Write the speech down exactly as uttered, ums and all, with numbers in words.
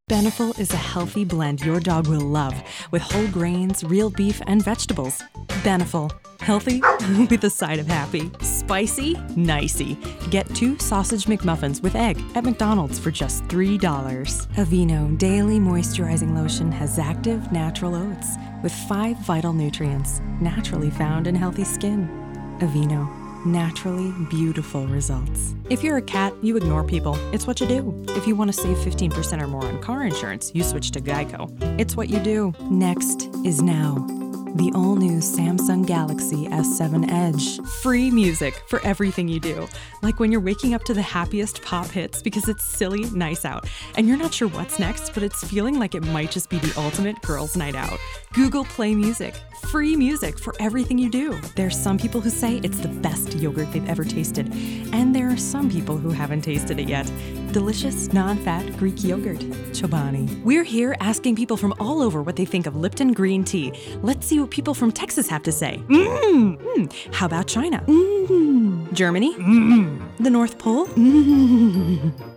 Beneful is a healthy blend your dog will love, with whole grains, real beef, and vegetables. Beneful. Healthy with a side of happy. Spicy? Nicey. Get two sausage McMuffins with egg at McDonald's for just three dollars. Aveeno Daily Moisturizing Lotion has active natural oats with five vital nutrients naturally found in healthy skin. Aveeno. Naturally beautiful results. If you're a cat, you ignore people. It's what you do. If you want to save fifteen percent or more on car insurance, you switch to Geico. It's what you do. Next is now. The all-new Samsung Galaxy S seven Edge. Free music for everything you do. Like when you're waking up to the happiest pop hits because it's silly nice out, and you're not sure what's next, but it's feeling like it might just be the ultimate girls' night out. Google Play Music. Free music for everything you do. There's some people who say it's the best yogurt they've ever tasted, and there are some people who haven't tasted it yet. Delicious, non-fat Greek yogurt. Chobani. We're here asking people from all over what they think of Lipton green tea. Let's see what people from Texas have to say. Mmm. Mm. How about China? Mmm. Germany? Mmm. The North Pole? Mmm.